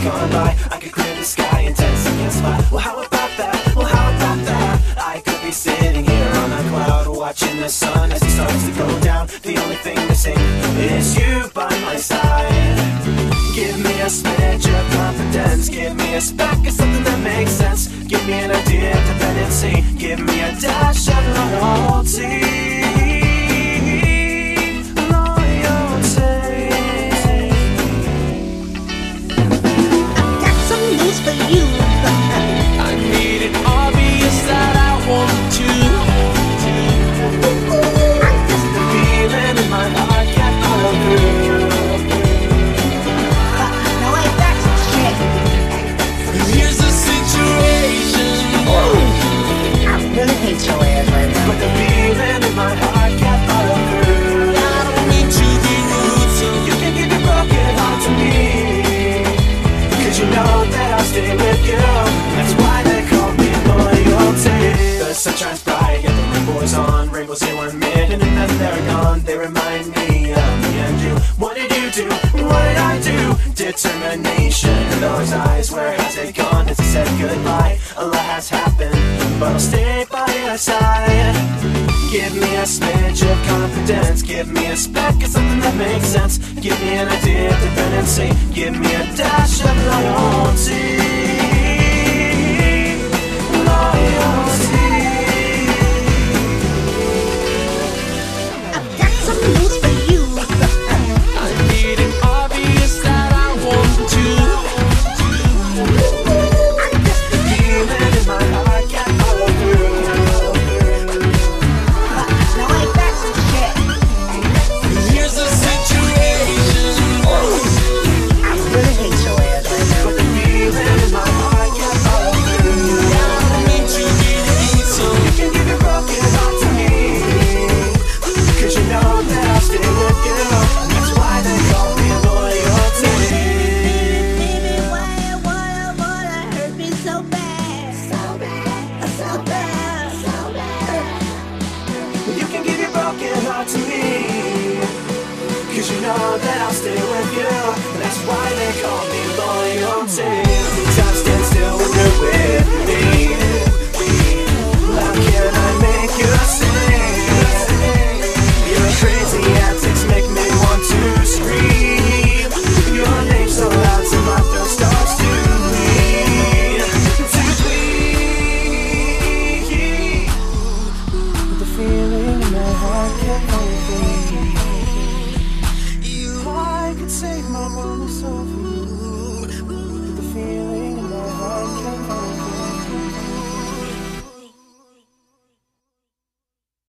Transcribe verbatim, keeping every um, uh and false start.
gone by. I could clear the sky in ten seconds flat. Well, how about that? Well, how about that? I could be sitting here on a cloud, watching the sun as it starts to go down. The only thing missing is you by my side. Give me a smidge of confidence, give me a speck of something that makes sense. Give me an idea of dependency, give me a dash of loyalty. For you, I made it obvious that I want to. The feeling in my heart can't follow through. no wait, that's shit. Here's the situation. I really hate your ass right now. But the feeling in my heart can't follow through. I don't mean to be rude, so you can give your broken heart to me. Cause you know that I'll stay with you. That's why they call me loyalty. The sun shines bright, yet the rainbow's on. Rainbows here one minute and then they're gone. They remind me of me and you. What did you do? What did I do? Determination in those eyes. Where has it gone? Has it said goodbye? A lot has happened, but I'll stay by your side. Give me a smidge of confidence, give me a speck of something that makes sense. Give me an idea of dependency, give me a dash of loyalty.